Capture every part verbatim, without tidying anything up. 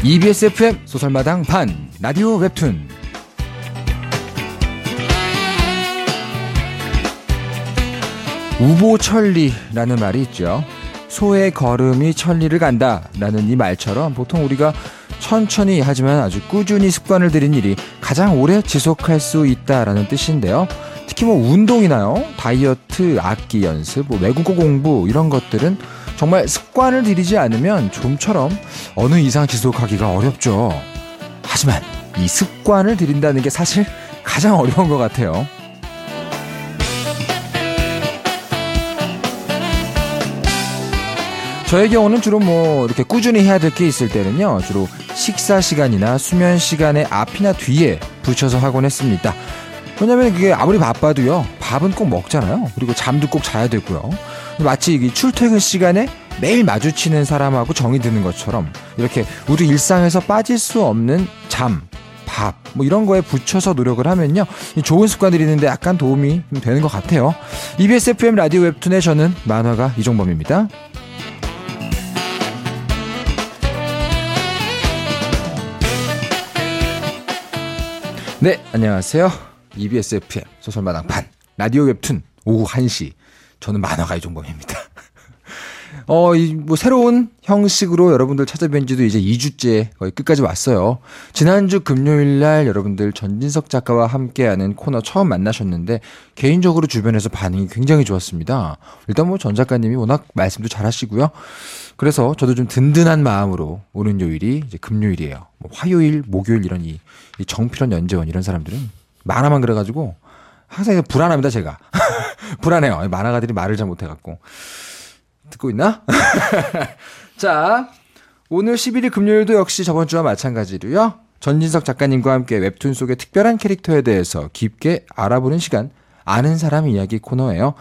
이비에스 에프엠 소설마당 반 라디오 웹툰 우보천리라는 말이 있죠. 소의 걸음이 천리를 간다라는 이 말처럼 보통 우리가 천천히 하지만 아주 꾸준히 습관을 들인 일이 가장 오래 지속할 수 있다라는 뜻인데요. 특히 뭐 운동이나요, 다이어트, 악기 연습, 뭐 외국어 공부 이런 것들은 정말 습관을 들이지 않으면 좀처럼 어느 이상 지속하기가 어렵죠. 하지만 이 습관을 들인다는 게 사실 가장 어려운 것 같아요. 저의 경우는 주로 뭐 이렇게 꾸준히 해야 될 게 있을 때는요, 주로 식사 시간이나 수면 시간의 앞이나 뒤에 붙여서 하곤 했습니다. 왜냐면 그게 아무리 바빠도요, 밥은 꼭 먹잖아요. 그리고 잠도 꼭 자야 되고요. 마치 이 출퇴근 시간에 매일 마주치는 사람하고 정이 드는 것처럼 이렇게 우리 일상에서 빠질 수 없는 잠, 밥, 뭐 이런 거에 붙여서 노력을 하면요, 좋은 습관 들이는데 약간 도움이 되는 것 같아요. 이비에스 에프엠 라디오 웹툰의 저는 만화가 이종범입니다. 네, 안녕하세요. 이비에스 에프엠 소설마당 반 라디오 웹툰 오후 한 시, 저는 만화가 이종범입니다. 어, 이 뭐 새로운 형식으로 여러분들 찾아뵌 지도 이제 이 주째 거의 끝까지 왔어요. 지난주 금요일 날 여러분들 전진석 작가와 함께하는 코너 처음 만나셨는데 개인적으로 주변에서 반응이 굉장히 좋았습니다. 일단 뭐 전 작가님이 워낙 말씀도 잘하시고요. 그래서 저도 좀 든든한 마음으로 오는 요일이 이제 금요일이에요. 뭐 화요일, 목요일 이런 이, 이 정필원, 연재원 이런 사람들은 만화만 그래가지고 항상 불안합니다, 제가. 불안해요. 만화가들이 말을 잘 못해갖고. 듣고 있나? 자, 오늘 십일 일 금요일도 역시 저번 주와 마찬가지로요, 전진석 작가님과 함께 웹툰 속의 특별한 캐릭터에 대해서 깊게 알아보는 시간, 아는 사람 이야기 코너예요.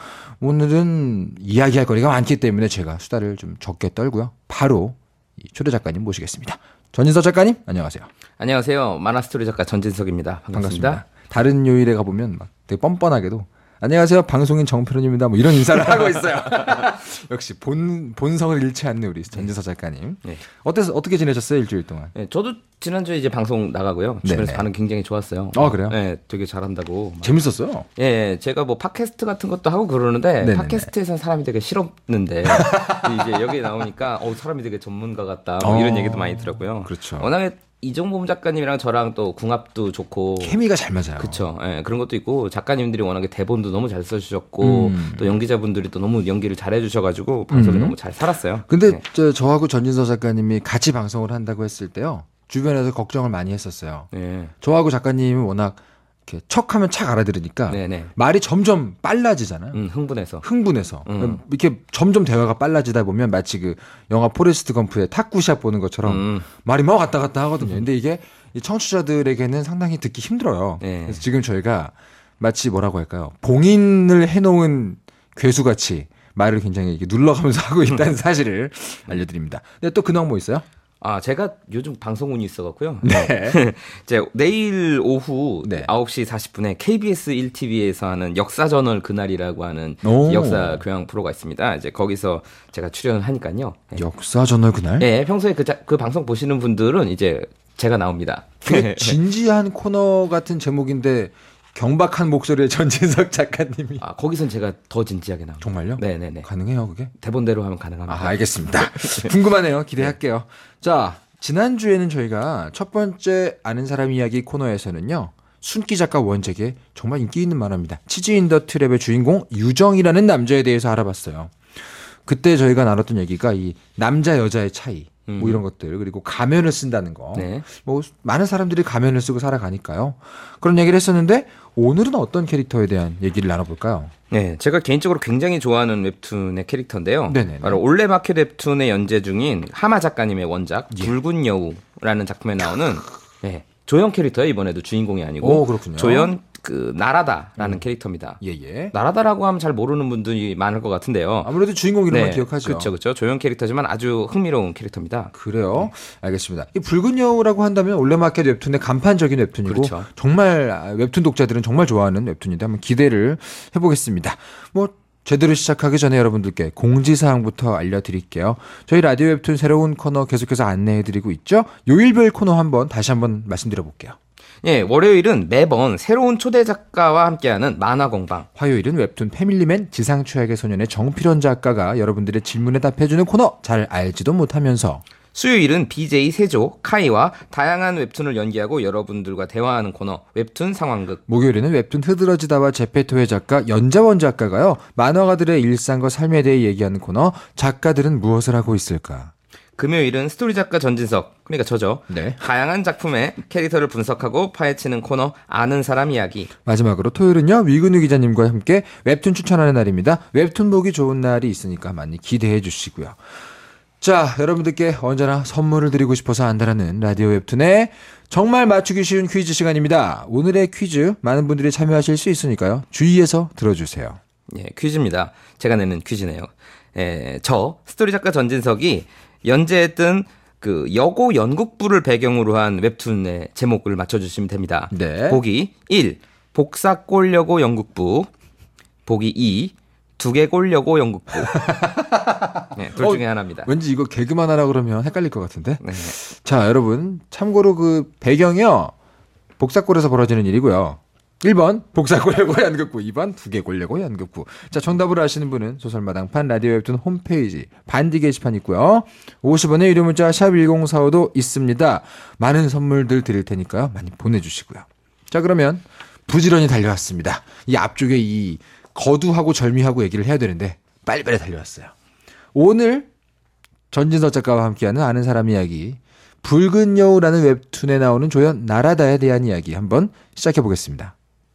오늘은 이야기할 거리가 많기 때문에 제가 수다를 좀 적게 떨고요, 바로 이 초대 작가님 모시겠습니다. 전진석 작가님, 안녕하세요. 안녕하세요. 만화스토리 작가 전진석입니다. 반갑습니다. 반갑습니다. 다른 요일에 가보면 막 되게 뻔뻔하게도 안녕하세요, 방송인 정필원입니다, 뭐 이런 인사를 하고 있어요. 역시 본, 본성을 잃지 않는 우리 전진석 작가님. 네. 어때서, 어떻게 지내셨어요, 일주일 동안? 네, 저도 지난주에 이제 방송 나가고요. 주변에서 네네. 반응 굉장히 좋았어요. 아, 그래요? 네, 되게 잘한다고. 재밌었어요? 예, 네, 제가 뭐 팟캐스트 같은 것도 하고 그러는데, 네네네. 팟캐스트에서는 사람이 되게 싫었는데, 이제 여기 나오니까, 어, 사람이 되게 전문가 같다, 뭐 어, 이런 얘기도 많이 들었고요. 그렇죠. 워낙에 이종범 작가님이랑 저랑 또 궁합도 좋고 케미가 잘 맞아요. 그렇죠. 예, 그런 것도 있고 작가님들이 워낙에 대본도 너무 잘 써주셨고 음. 또 연기자분들이 또 너무 연기를 잘 해주셔가지고 방송이 음. 너무 잘 살았어요. 근데 네. 저, 저하고 전진석 작가님이 같이 방송을 한다고 했을 때요, 주변에서 걱정을 많이 했었어요. 네. 저하고 작가님은 워낙 이렇게 척하면 착 알아들으니까 네네. 말이 점점 빨라지잖아요. 음, 흥분해서. 흥분해서. 음. 이렇게 점점 대화가 빨라지다 보면 마치 그 영화 포레스트 검프의 탁구샷 보는 것처럼 음. 말이 막 왔다 갔다 하거든요. 근데 이게 이 청취자들에게는 상당히 듣기 힘들어요. 네. 그래서 지금 저희가 마치 뭐라고 할까요? 봉인을 해놓은 괴수같이 말을 굉장히 이렇게 눌러가면서 하고 있다는 사실을 알려드립니다. 근데 또 근황 뭐 있어요? 아, 제가 요즘 방송운이 있어갖고요. 네. 이제 내일 오후 네. 아홉 시 사십 분에 케이비에스 일 티비에서 하는 역사저널 그날이라고 하는 오. 역사 교양 프로가 있습니다. 이제 거기서 제가 출연을 하니까요. 역사저널 그날? 네, 평소에 그, 자, 그 방송 보시는 분들은 이제 제가 나옵니다. 되게 진지한 코너 같은 제목인데 경박한 목소리의 전진석 작가님이. 아, 거기선 제가 더 진지하게 나옵니다. 정말요? 네네네. 가능해요, 그게? 대본대로 하면 가능합니다. 아, 알겠습니다. 궁금하네요. 기대할게요. 네. 자, 지난주에는 저희가 첫 번째 아는 사람 이야기 코너에서는요, 순기 작가 원작의 정말 인기 있는 만화입니다. 치즈 인더 트랩의 주인공 유정이라는 남자에 대해서 알아봤어요. 그때 저희가 나눴던 얘기가 이 남자 여자의 차이, 뭐 이런 것들, 그리고 가면을 쓴다는 거. 네. 뭐 많은 사람들이 가면을 쓰고 살아가니까요. 그런 얘기를 했었는데 오늘은 어떤 캐릭터에 대한 얘기를 나눠볼까요? 네, 제가 개인적으로 굉장히 좋아하는 웹툰의 캐릭터인데요. 네네네. 바로 올레마켓 웹툰의 연재 중인 하마 작가님의 원작 예. 붉은 여우라는 작품에 나오는 네, 조연 캐릭터예요. 이번에도 주인공이 아니고. 오, 그렇군요. 조연 그 나라다라는 음. 캐릭터입니다. 예예. 나라다라고 하면 잘 모르는 분들이 많을 것 같은데요. 아무래도 주인공 이름만 네, 기억하죠. 그렇죠, 그렇죠. 조연 캐릭터지만 아주 흥미로운 캐릭터입니다. 그래요. 네. 알겠습니다. 이 붉은 여우라고 한다면 올레마켓 웹툰의 간판적인 웹툰이고, 그렇죠. 정말 웹툰 독자들은 정말 좋아하는 웹툰인데 한번 기대를 해보겠습니다. 뭐 제대로 시작하기 전에 여러분들께 공지사항부터 알려드릴게요. 저희 라디오 웹툰 새로운 코너 계속해서 안내해드리고 있죠. 요일별 코너 한번 다시 한번 말씀드려볼게요. 예, 월요일은 매번 새로운 초대 작가와 함께하는 만화공방. 화요일은 웹툰 패밀리맨 지상추약의 소년의 정필원 작가가 여러분들의 질문에 답해주는 코너 잘 알지도 못하면서. 수요일은 비제이 세조, 카이와 다양한 웹툰을 연기하고 여러분들과 대화하는 코너 웹툰 상황극. 목요일에는 웹툰 흐드러지다와 제페토의 작가 연자원 작가가요. 만화가들의 일상과 삶에 대해 얘기하는 코너 작가들은 무엇을 하고 있을까. 금요일은 스토리 작가 전진석, 그러니까 저죠. 네. 다양한 작품의 캐릭터를 분석하고 파헤치는 코너 아는 사람 이야기. 마지막으로 토요일은요. 위근우 기자님과 함께 웹툰 추천하는 날입니다. 웹툰 보기 좋은 날이 있으니까 많이 기대해 주시고요. 자, 여러분들께 언제나 선물을 드리고 싶어서 안다라는 라디오 웹툰의 정말 맞추기 쉬운 퀴즈 시간입니다. 오늘의 퀴즈 많은 분들이 참여하실 수 있으니까요. 주의해서 들어주세요. 예, 퀴즈입니다. 제가 내는 퀴즈네요. 예, 저 스토리 작가 전진석이 연재했던 그 여고 연극부를 배경으로 한 웹툰의 제목을 맞춰주시면 됩니다. 네. 보기 일. 복사골여고 연극부. 보기 이. 두개골여고 연극부. 네, 둘 중에 어, 하나입니다. 왠지 이거 개그만 하라 그러면 헷갈릴 것 같은데. 네. 자, 여러분 참고로 그 배경이요. 복사골에서 벌어지는 일이고요. 일 번 복사골여고 연극부, 이 번 두개골여고 연극부. 자, 정답을 아시는 분은 소설마당판 라디오 웹툰 홈페이지 반디 게시판 있고요. 오십 원의 유료 문자 샵 일공사오도 있습니다. 많은 선물들 드릴 테니까요. 많이 보내주시고요. 자, 그러면 부지런히 달려왔습니다. 이 앞쪽에 이 거두하고 절미하고 얘기를 해야 되는데 빨리빨리 달려왔어요. 오늘 전진석 작가와 함께하는 아는 사람 이야기, 붉은 여우라는 웹툰에 나오는 조연 나라다에 대한 이야기 한번 시작해 보겠습니다.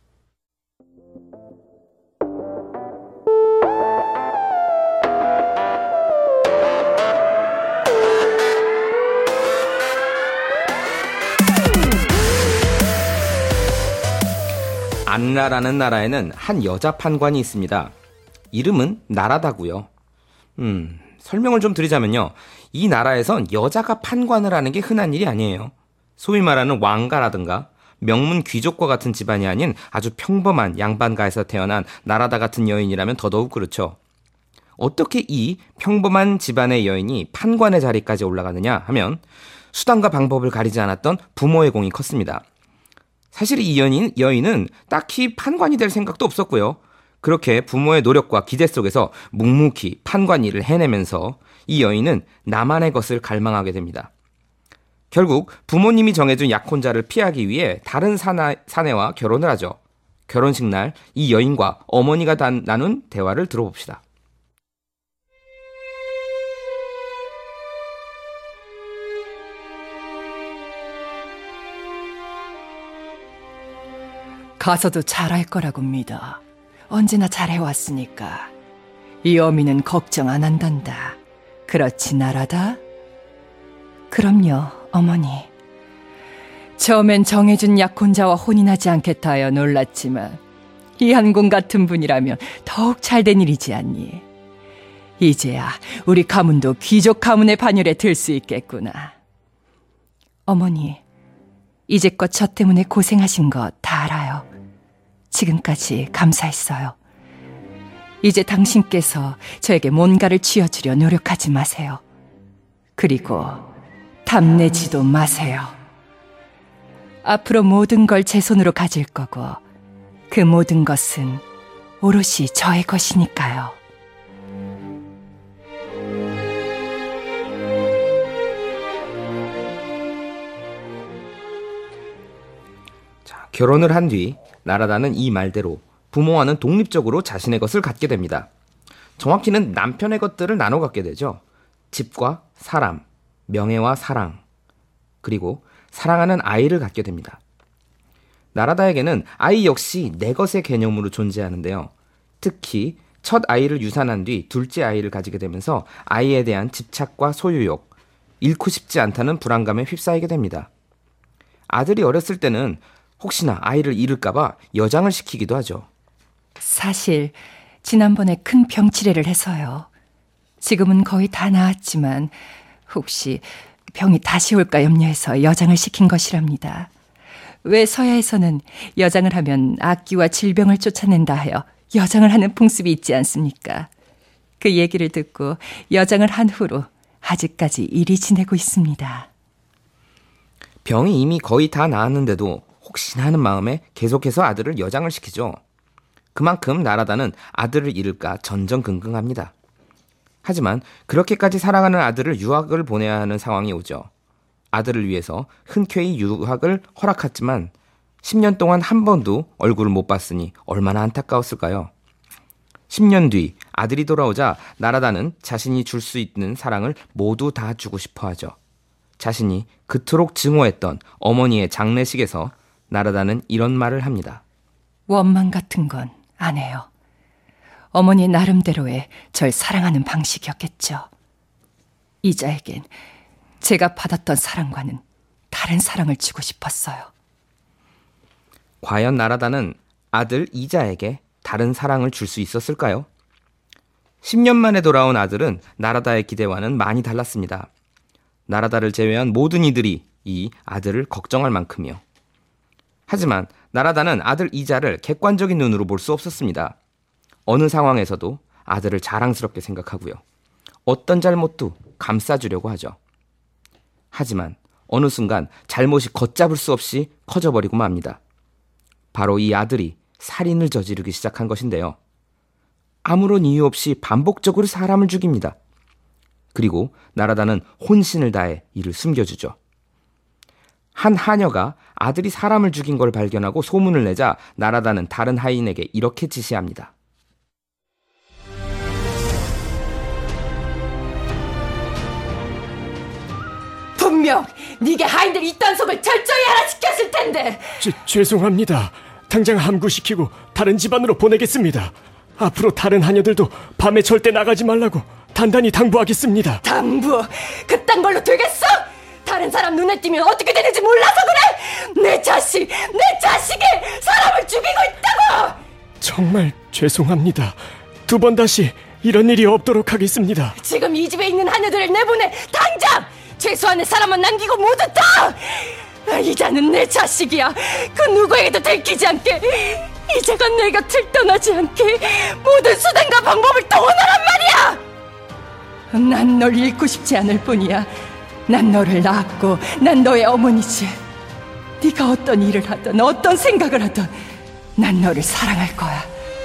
안라라는 나라에는 한 여자 판관이 있습니다. 이름은 나라다고요. 음, 설명을 좀 드리자면요. 이 나라에선 여자가 판관을 하는 게 흔한 일이 아니에요. 소위 말하는 왕가라든가 명문 귀족과 같은 집안이 아닌 아주 평범한 양반가에서 태어난 나라다 같은 여인이라면 더더욱 그렇죠. 어떻게 이 평범한 집안의 여인이 판관의 자리까지 올라가느냐 하면 수단과 방법을 가리지 않았던 부모의 공이 컸습니다. 사실 이 여인, 여인은 딱히 판관이 될 생각도 없었고요. 그렇게 부모의 노력과 기대 속에서 묵묵히 판관 일을 해내면서 이 여인은 나만의 것을 갈망하게 됩니다. 결국 부모님이 정해준 약혼자를 피하기 위해 다른 사나, 사내와 결혼을 하죠. 결혼식 날 이 여인과 어머니가 단, 나눈 대화를 들어봅시다. 가서도 잘할 거라고 믿어. 언제나 잘해왔으니까. 이 어미는 걱정 안 한단다. 그렇지 나라다? 그럼요, 어머니. 처음엔 정해준 약혼자와 혼인하지 않겠다 하여 놀랐지만 이 한궁 같은 분이라면 더욱 잘된 일이지 않니? 이제야 우리 가문도 귀족 가문의 반열에 들 수 있겠구나. 어머니, 이제껏 저 때문에 고생하신 거 다 알아요. 지금까지 감사했어요. 이제 당신께서 저에게 뭔가를 쥐어주려 노력하지 마세요. 그리고 탐내지도 마세요. 앞으로 모든 걸 제 손으로 가질 거고 그 모든 것은 오롯이 저의 것이니까요. 자, 결혼을 한 뒤 나라다는 이 말대로 부모와는 독립적으로 자신의 것을 갖게 됩니다. 정확히는 남편의 것들을 나눠 갖게 되죠. 집과 사람, 명예와 사랑, 그리고 사랑하는 아이를 갖게 됩니다. 나라다에게는 아이 역시 내 것의 개념으로 존재하는데요. 특히 첫 아이를 유산한 뒤 둘째 아이를 가지게 되면서 아이에 대한 집착과 소유욕, 잃고 싶지 않다는 불안감에 휩싸이게 됩니다. 아들이 어렸을 때는 혹시나 아이를 잃을까봐 여장을 시키기도 하죠. 사실 지난번에 큰 병치레를 해서요. 지금은 거의 다 나았지만 혹시 병이 다시 올까 염려해서 여장을 시킨 것이랍니다. 왜 서야에서는 여장을 하면 악귀와 질병을 쫓아낸다 하여 여장을 하는 풍습이 있지 않습니까? 그 얘기를 듣고 여장을 한 후로 아직까지 이리 지내고 있습니다. 병이 이미 거의 다 나았는데도 혹시나 하는 마음에 계속해서 아들을 여장을 시키죠. 그만큼 나라다는 아들을 잃을까 전전긍긍합니다. 하지만 그렇게까지 사랑하는 아들을 유학을 보내야 하는 상황이 오죠. 아들을 위해서 흔쾌히 유학을 허락했지만 십 년 동안 한 번도 얼굴을 못 봤으니 얼마나 안타까웠을까요? 십 년 뒤 아들이 돌아오자 나라다는 자신이 줄 수 있는 사랑을 모두 다 주고 싶어 하죠. 자신이 그토록 증오했던 어머니의 장례식에서 나라다는 이런 말을 합니다. 원망 같은 건 안 해요. 어머니 나름대로의 절 사랑하는 방식이었겠죠. 이자에겐 제가 받았던 사랑과는 다른 사랑을 주고 싶었어요. 과연 나라다는 아들 이자에게 다른 사랑을 줄 수 있었을까요? 십 년 만에 돌아온 아들은 나라다의 기대와는 많이 달랐습니다. 나라다를 제외한 모든 이들이 이 아들을 걱정할 만큼이요. 하지만 나라다는 아들 이자를 객관적인 눈으로 볼 수 없었습니다. 어느 상황에서도 아들을 자랑스럽게 생각하고요. 어떤 잘못도 감싸주려고 하죠. 하지만 어느 순간 잘못이 걷잡을 수 없이 커져버리고 맙니다. 바로 이 아들이 살인을 저지르기 시작한 것인데요. 아무런 이유 없이 반복적으로 사람을 죽입니다. 그리고 나라다는 혼신을 다해 이를 숨겨주죠. 한 하녀가 아들이 사람을 죽인 걸 발견하고 소문을 내자 나라다는 다른 하인에게 이렇게 지시합니다. 분명 네게 하인들 이딴속을 철저히 알아시켰을 텐데. 죄, 죄송합니다. 당장 함구시키고 다른 집안으로 보내겠습니다. 앞으로 다른 하녀들도 밤에 절대 나가지 말라고 단단히 당부하겠습니다. 당부? 그딴 걸로 되겠어? 다른 사람 눈에 띄면 어떻게 되는지 몰라서 그래? 내 자식, 내 자식이 사람을 죽이고 있다고! 정말 죄송합니다. 두 번 다시 이런 일이 없도록 하겠습니다. 지금 이 집에 있는 하녀들을 내보내! 당장! 최소한의 사람만 남기고 모두 다! 이자는 내 자식이야. 그 누구에게도 들키지 않게, 이자가 내 곁을 떠나지 않게 모든 수단과 방법을 동원하란 말이야! 난 널 잃고 싶지 않을 뿐이야. 난 너를 낳았고 난 너의 어머니지. 네가 어떤 일을 하든 어떤 생각을 하든 난 너를 사랑할 거야.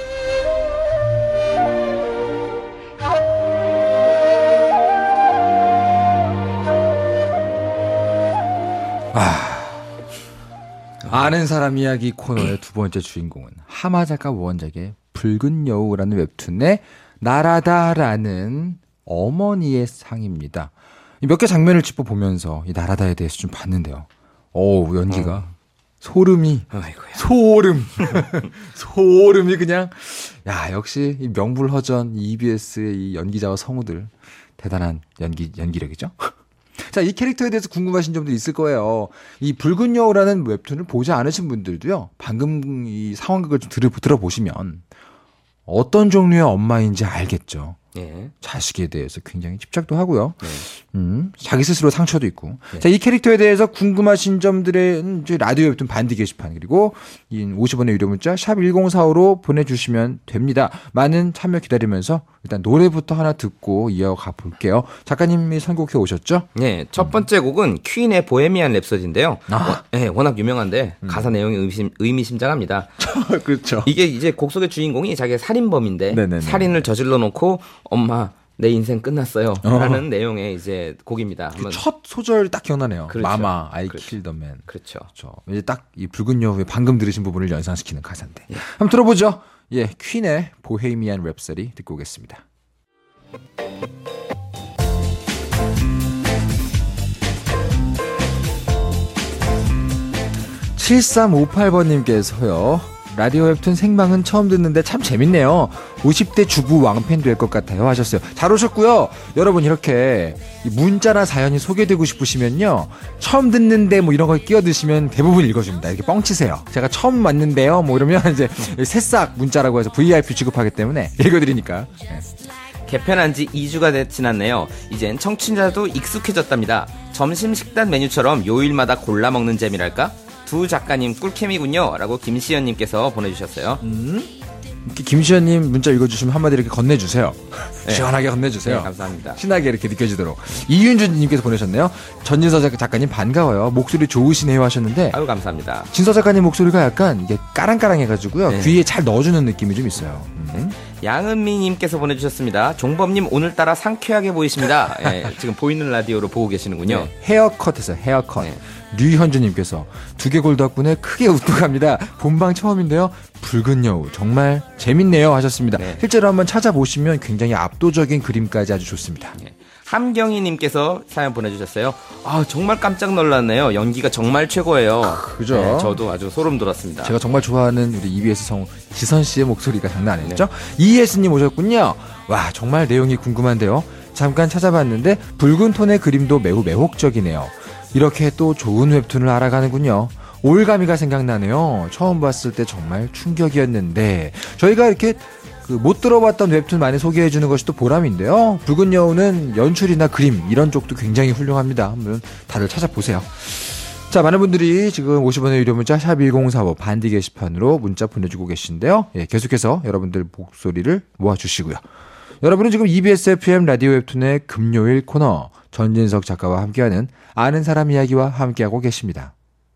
아, 아는 사람 이야기 코너의 두 번째 주인공은 하마 작가 원작의 붉은 여우라는 웹툰의 나라다라는 어머니의 상입니다. 몇 개 장면을 짚어보면서 이 나라다에 대해서 좀 봤는데요. 어우, 연기가 어. 소름이 아이고야. 소름 소름이 그냥 야, 역시 이 명불허전 이비에스의 이 연기자와 성우들 대단한 연기 연기력이죠. 자, 이 캐릭터에 대해서 궁금하신 점도 있을 거예요. 이 붉은 여우라는 웹툰을 보지 않으신 분들도요, 방금 이 상황극을 좀 들어, 들어보시면 어떤 종류의 엄마인지 알겠죠. 예. 자식에 대해서 굉장히 집착도 하고요. 네. 음, 자기 스스로 상처도 있고. 네. 자, 이 캐릭터에 대해서 궁금하신 점들은 라디오 웹툰 반디 게시판, 그리고 이 오십 원의 유료 문자 샵 일공사오로 보내주시면 됩니다. 많은 참여 기다리면서 일단 노래부터 하나 듣고 이어가 볼게요. 작가님이 선곡해 오셨죠? 네, 첫 번째 곡은 퀸의 보헤미안 랩소디인데요. 아. 워, 네, 워낙 유명한데 음. 가사 내용이 의심, 의미심장합니다. 그렇죠. 이게 이제 곡 속의 주인공이 자기가 살인범인데 네네네. 살인을 저질러 놓고 엄마 내 인생 끝났어요 어. 라는 내용의 이제 곡입니다. 그 한번... 첫 소절 딱 기억나네요. 그렇죠. 마마, I 그렇죠. kill the man. 그렇죠. 그렇죠. 이제 딱 이 붉은 여우의 방금 들으신 부분을 연상시키는 가사인데. 예. 한번 들어보죠. 예, 퀸의 보헤미안 랩소디 듣고 오겠습니다. 칠삼오팔 번님께서요. 라디오 웹툰 생방은 처음 듣는데 참 재밌네요. 오십 대 주부 왕팬 될 것 같아요 하셨어요. 잘 오셨고요. 여러분, 이렇게 문자나 사연이 소개되고 싶으시면요, 처음 듣는데 뭐 이런 걸 끼어드시면 대부분 읽어줍니다. 이렇게 뻥치세요. 제가 처음 왔는데요 뭐 이러면 이제 새싹 문자라고 해서 브이아이피 취급하기 때문에 읽어드리니까. 네. 개편한 지 이 주가 지났네요. 이젠 청취자도 익숙해졌답니다. 점심 식단 메뉴처럼 요일마다 골라 먹는 재미랄까? 두 작가님 꿀캠이군요. 라고 김시연님께서 보내주셨어요. 음. 김시현님 문자 읽어주시면 한마디 이렇게 건네주세요. 네. 시원하게 건네주세요. 네, 감사합니다. 신나게 이렇게 느껴지도록. 이윤주님께서 보내셨네요. 전진서 작가님 반가워요. 목소리 좋으시네요 하셨는데. 아유, 감사합니다. 진서 작가님 목소리가 약간 이게 까랑까랑해가지고요. 네. 귀에 잘 넣어주는 느낌이 좀 있어요. 음. 양은미님께서 보내주셨습니다. 종범님 오늘따라 상쾌하게 보이십니다. 예, 지금 보이는 라디오로 보고 계시는군요. 네. 헤어컷에서 헤어컷. 네. 류현주님께서 두개골 덕분에 크게 웃고 갑니다. 본방 처음인데요. 붉은 여우 정말 재밌네요 하셨습니다. 네. 실제로 한번 찾아보시면 굉장히 압도적인 그림까지 아주 좋습니다. 네. 함경희님께서 사연 보내주셨어요. 아, 정말 깜짝 놀랐네요. 연기가 정말 최고예요. 그죠? 네, 저도 아주 소름 돋았습니다. 제가 정말 좋아하는 우리 이비에스 성우 지선 씨의 목소리가 장난 아니었죠? 네. 이에스님 오셨군요. 와, 정말 내용이 궁금한데요. 잠깐 찾아봤는데 붉은 톤의 그림도 매우 매혹적이네요. 이렇게 또 좋은 웹툰을 알아가는군요. 올가미가 생각나네요. 처음 봤을 때 정말 충격이었는데 저희가 이렇게 그 못 들어봤던 웹툰 많이 소개해주는 것이 또 보람인데요. 붉은 여우는 연출이나 그림 이런 쪽도 굉장히 훌륭합니다. 한번 다들 찾아보세요. 자, 많은 분들이 지금 오십 원의 유료 문자 샵 일공사오 반디 게시판으로 문자 보내주고 계신데요. 예, 계속해서 여러분들 목소리를 모아주시고요. 여러분은 지금 이비에스 에프엠 라디오 웹툰의 금요일 코너 전진석 작가와 함께하는 아는 사람 이야기와 함께하고 계십니다.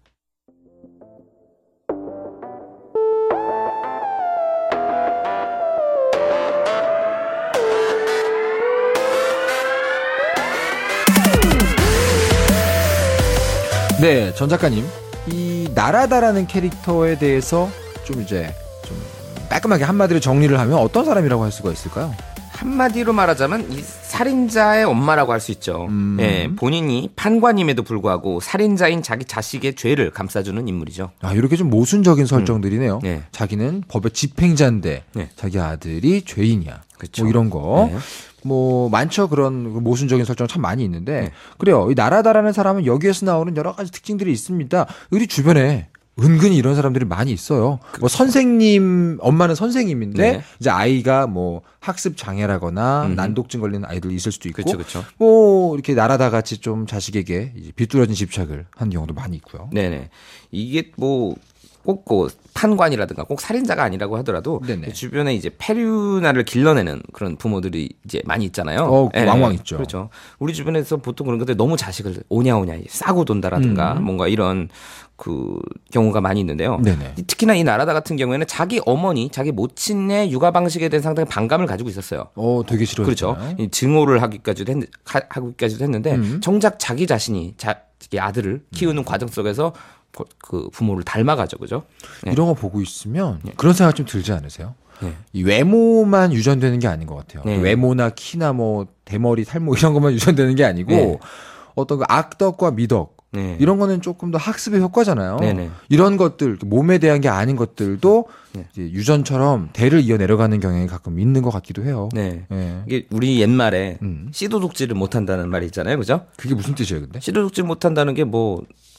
네, 전 작가님, 이 나라다라는 캐릭터에 대해서 좀 이제 좀 깔끔하게 한마디로 정리를 하면 어떤 사람이라고 할 수가 있을까요? 한마디로 말하자면 이 살인자의 엄마라고 할 수 있죠. 음. 예, 본인이 판관임에도 불구하고 살인자인 자기 자식의 죄를 감싸주는 인물이죠. 아, 이렇게 좀 모순적인 설정들이네요. 음. 네. 자기는 법의 집행자인데 네. 자기 아들이 죄인이야. 그쵸. 뭐 이런 거. 네. 뭐 많죠. 그런 모순적인 설정 참 많이 있는데 네. 그래요. 이 나라다라는 사람은 여기에서 나오는 여러 가지 특징들이 있습니다. 우리 주변에 은근히 이런 사람들이 많이 있어요. 그렇죠. 뭐 선생님, 엄마는 선생님인데 네. 이제 아이가 뭐 학습 장애라거나 음흠. 난독증 걸리는 아이들이 있을 수도 있고, 그렇죠, 그렇죠. 뭐 이렇게 나라다 같이 좀 자식에게 이제 비뚤어진 집착을 하는 경우도 많이 있고요. 네네. 이게 뭐 꼭 그 판관이라든가 꼭 살인자가 아니라고 하더라도 네네. 주변에 이제 페류나를 길러내는 그런 부모들이 이제 많이 있잖아요. 어, 그 네. 왕왕 있죠. 그렇죠. 우리 주변에서 보통 그런 것들 너무 자식을 오냐오냐 싸고 돈다라든가 음. 뭔가 이런 그 경우가 많이 있는데요. 네네. 특히나 이 나라다 같은 경우에는 자기 어머니, 자기 모친의 육아 방식에 대한 상당히 반감을 가지고 있었어요. 어, 되게 싫어했죠. 그렇죠. 이 증오를 하기까지도 했, 하기까지도 했는데 음. 정작 자기 자신이 자기 아들을 키우는 음. 과정 속에서 그 부모를 닮아가죠, 그죠? 네. 이런 거 보고 있으면 그런 생각 좀 들지 않으세요? 네. 이 외모만 유전되는 게 아닌 것 같아요. 네. 외모나 키나 뭐 대머리, 탈모 이런 것만 유전되는 게 아니고 네. 어떤 그 악덕과 미덕 네. 이런 거는 조금 더 학습의 효과잖아요. 네네. 이런 것들 몸에 대한 게 아닌 것들도 네. 이제 유전처럼 대를 이어 내려가는 경향이 가끔 있는 것 같기도 해요. 네. 네. 이게 우리 옛말에 음. 씨도둑질을 못한다는 말이 있잖아요, 그죠? 그게 무슨 뜻이에요, 근데? 씨도둑질 못한다는 게 뭐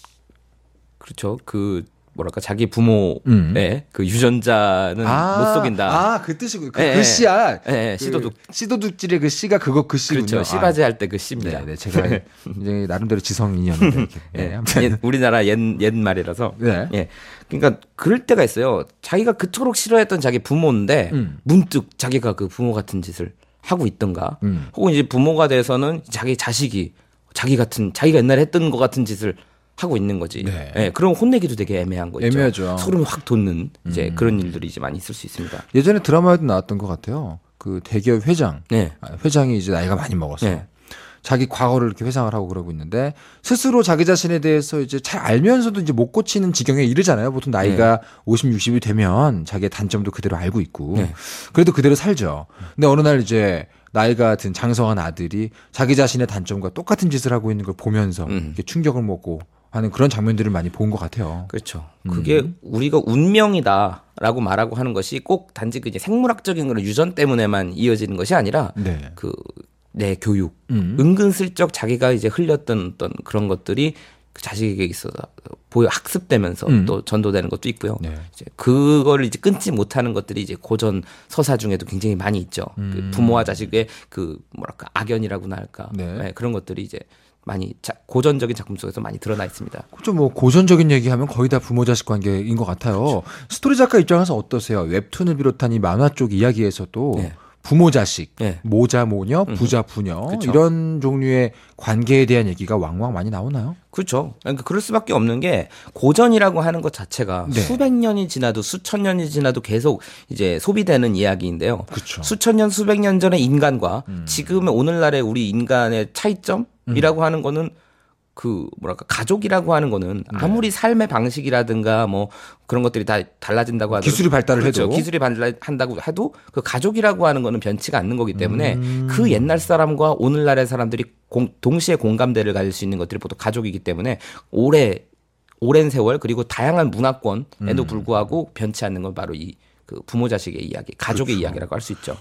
그렇죠. 그 뭐랄까 자기 부모의 음. 그 유전자는 아, 못 속인다. 아, 그 뜻이고 그, 네, 그 씨야. 네, 네, 그 씨도둑. 씨도둑질의 그 씨가 그거 그 씨군요. 그렇죠. 씨바지 할 때 그 씨입니다. 네, 네, 제가 이제 나름대로 지성인이었는데. 이렇게. 네, 네, 아무튼. 옛, 우리나라 옛, 옛 말이라서. 네. 예. 그러니까 그럴 때가 있어요. 자기가 그토록 싫어했던 자기 부모인데 음. 문득 자기가 그 부모 같은 짓을 하고 있던가. 음. 혹은 이제 부모가 돼서는 자기 자식이 자기 같은 자기가 옛날에 했던 것 같은 짓을 하고 있는 거지. 네. 예. 그럼 혼내기도 되게 애매한 거죠. 애매하죠. 소름이 확 돋는 이제 음. 그런 일들이 이제 많이 있을 수 있습니다. 예전에 드라마에도 나왔던 것 같아요. 그 대기업 회장. 네. 아, 회장이 이제 나이가 많이 먹었어요. 네. 자기 과거를 이렇게 회상을 하고 그러고 있는데 스스로 자기 자신에 대해서 이제 잘 알면서도 이제 못 고치는 지경에 이르잖아요. 보통 나이가 네. 오십, 육십이 되면 자기의 단점도 그대로 알고 있고 네. 그래도 그대로 살죠. 근데 어느 날 이제 나이가 든 장성한 아들이 자기 자신의 단점과 똑같은 짓을 하고 있는 걸 보면서 음. 이렇게 충격을 먹고 하는 그런 장면들을 많이 본 것 같아요. 그렇죠. 그게 음. 우리가 운명이다라고 말하고 하는 것이 꼭 단지 그 이제 생물학적인 그런 유전 때문에만 이어지는 것이 아니라 네. 그 내 교육, 음. 은근슬쩍 자기가 이제 흘렸던 어떤 그런 것들이 그 자식에게 있어서 보여 학습되면서 음. 또 전도되는 것도 있고요. 네. 이제 그거를 이제 끊지 못하는 것들이 이제 고전 서사 중에도 굉장히 많이 있죠. 음. 그 부모와 자식의 그 뭐랄까 악연이라고나 할까 네. 네, 그런 것들이 이제 많이 자, 고전적인 작품 속에서 많이 드러나 있습니다. 좀 뭐 고전적인 얘기하면 거의 다 부모 자식 관계인 것 같아요. 그렇죠. 스토리 작가 입장에서 어떠세요? 웹툰을 비롯한 이 만화 쪽 이야기에서도 네. 부모 자식, 네. 모자 모녀, 부자 부녀 그쵸. 이런 종류의 관계에 대한 얘기가 왕왕 많이 나오나요? 그렇죠. 그러니까 그럴 수밖에 없는 게 고전이라고 하는 것 자체가 네. 수백 년이 지나도 수천 년이 지나도 계속 이제 소비되는 이야기인데요. 그쵸. 수천 년, 수백 년 전의 인간과 지금의 오늘날의 우리 인간의 차이점이라고 하는 거는 그 뭐랄까 가족이라고 하는 거는 아무리 삶의 방식이라든가 뭐 그런 것들이 다 달라진다고 하더라도 기술이 발달을 그렇죠. 해도. 기술이 발달한다고 해도 그 가족이라고 하는 거는 변치가 않는 거기 때문에 음. 그 옛날 사람과 오늘날의 사람들이 공, 동시에 공감대를 가질 수 있는 것들이 보통 가족이기 때문에 오래 오랜 세월 그리고 다양한 문화권에도 음. 불구하고 변치 않는 건 바로 이 그 부모 자식의 이야기, 가족의 그렇죠. 이야기라고 할 수 있죠.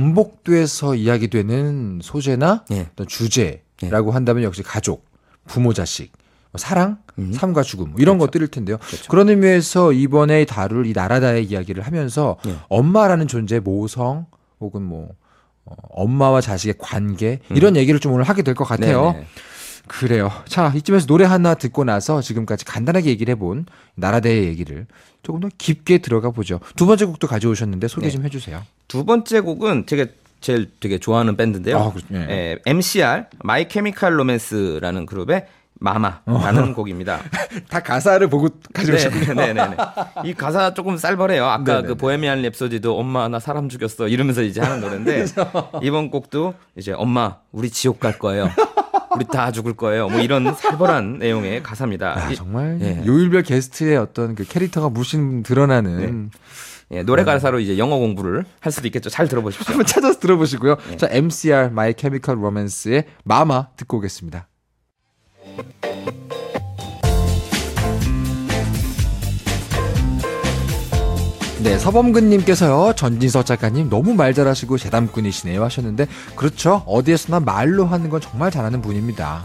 반복돼서 이야기되는 소재나 네. 어떤 주제라고 한다면 역시 가족, 부모 자식, 뭐 사랑, 음. 삶과 죽음 뭐 이런 것들일 텐데요. 그렇죠. 그런 의미에서 이번에 다룰 이 나라다의 이야기를 하면서 네. 엄마라는 존재, 모성 혹은 뭐 어, 엄마와 자식의 관계 음. 이런 얘기를 좀 오늘 하게 될 것 같아요. 네네. 그래요. 자, 이쯤에서 노래 하나 듣고 나서 지금까지 간단하게 얘기를 해본 나라대의 얘기를 조금 더 깊게 들어가 보죠. 두 번째 곡도 가져오셨는데 소개 네. 좀 해주세요. 두 번째 곡은 되게 제일 되게 좋아하는 밴드인데요. 아, 그렇- 예. 예, 엠씨알 마이 케미칼 로맨스라는 그룹의 마마라는 곡입니다. 다 가사를 보고 가져오셨군요. 네, 네, 네, 네. 이 가사 조금 쌀벌해요. 아까 네네네. 그 보헤미안 랩소디도 엄마 나 사람 죽였어 이러면서 이제 하는 노래인데 이번 곡도 이제 엄마 우리 지옥 갈 거예요. 우리 다 죽을 거예요. 뭐 이런 살벌한 내용의 가사입니다. 아, 이- 정말 예. 요일별 게스트의 어떤 그 캐릭터가 물씬 드러나는 예, 노래 가사로 이제 영어 공부를 할 수도 있겠죠. 잘 들어보십시오. 한번 찾아서 들어보시고요. 자, 엠씨알 마이 케미컬 로맨스의 마마 듣고 오겠습니다. 네, 서범근님께서요, 전진석 작가님 너무 말 잘하시고 재담꾼이시네요 하셨는데, 그렇죠. 어디에서나 말로 하는 건 정말 잘하는 분입니다.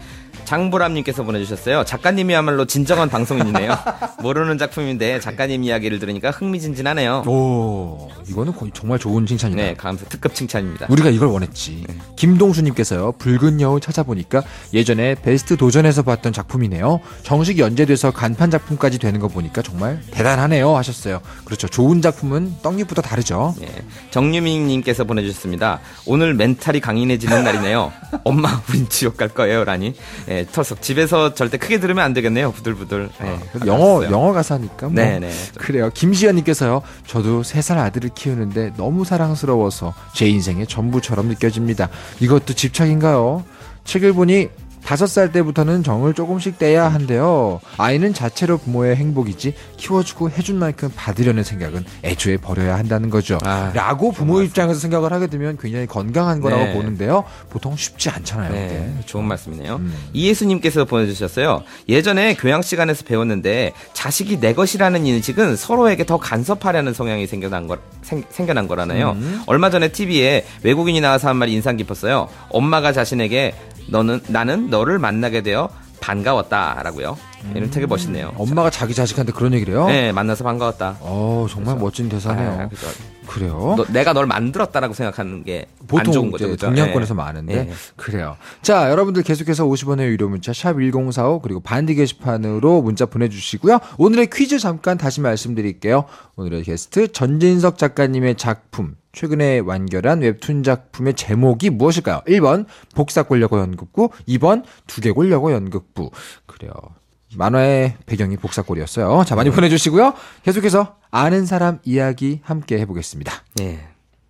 장보람님께서 보내주셨어요. 작가님이야말로 진정한 방송인이네요. 모르는 작품인데 작가님 이야기를 들으니까 흥미진진하네요. 오, 이거는 거의 정말 좋은 칭찬이다. 네, 감사 특급 칭찬입니다. 우리가 이걸 원했지. 김동수님께서요, 붉은 여우 찾아보니까 예전에 베스트 도전에서 봤던 작품이네요. 정식 연재돼서 간판 작품까지 되는 거 보니까 정말 대단하네요 하셨어요. 그렇죠. 좋은 작품은 떡잎보다 다르죠. 예, 정유민님께서 보내주셨습니다. 오늘 멘탈이 강인해지는 날이네요. 엄마, 우린 지옥 갈 거예요. 라니. 예, 털썩. 집에서 절대 크게 들으면 안 되겠네요. 부들부들. 예, 영어, 가까웠어요. 영어 가사니까. 뭐. 네네. 그래요. 김시연님께서요, 저도 세 살 아들을 키우는데 너무 사랑스러워서 제 인생의 전부처럼 느껴집니다. 이것도 집착인가요? 책을 보니 다섯 살 때부터는 정을 조금씩 떼야 한대요. 아이는 자체로 부모의 행복이지 키워주고 해준 만큼 받으려는 생각은 애초에 버려야 한다는 거죠. 아, 라고 부모 입장에서 생각을 하게 되면 굉장히 건강한 거라고 네. 보는데요. 보통 쉽지 않잖아요. 네, 이게. 좋은 말씀이네요. 음. 이예수님께서 보내주셨어요. 예전에 교양 시간에서 배웠는데 자식이 내 것이라는 인식은 서로에게 더 간섭하려는 성향이 생겨난 거 생, 생겨난 거라네요. 음. 얼마 전에 티비에 외국인이 나와서 한 말이 인상 깊었어요. 엄마가 자신에게 너는 나는 너를 만나게 되어 반가웠다라고요. 이런 되게 멋있네요. 엄마가 자기 자식한테 그런 얘기를 해요? 네, 만나서 반가웠다. 어, 정말 멋진 대사네요. 아, 그죠. 그래요? 너, 내가 널 만들었다라고 생각하는 게 안 보통 좋은 거죠. 이제 그죠? 동양권에서 네. 많은데 네. 그래요. 자, 여러분들 계속해서 오십 원의 유료 문자 샵 일공사오 그리고 반디 게시판으로 문자 보내주시고요. 오늘의 퀴즈 잠깐 다시 말씀드릴게요. 오늘의 게스트 전진석 작가님의 작품 최근에 완결한 웹툰 작품의 제목이 무엇일까요? 일 번 복사골려고 연극부, 이 번 두개골려고 연극부. 그래요. 만화의 배경이 복사골이었어요. 자, 많이 보내주시고요. 계속해서 아는 사람 이야기 함께 해보겠습니다. 네.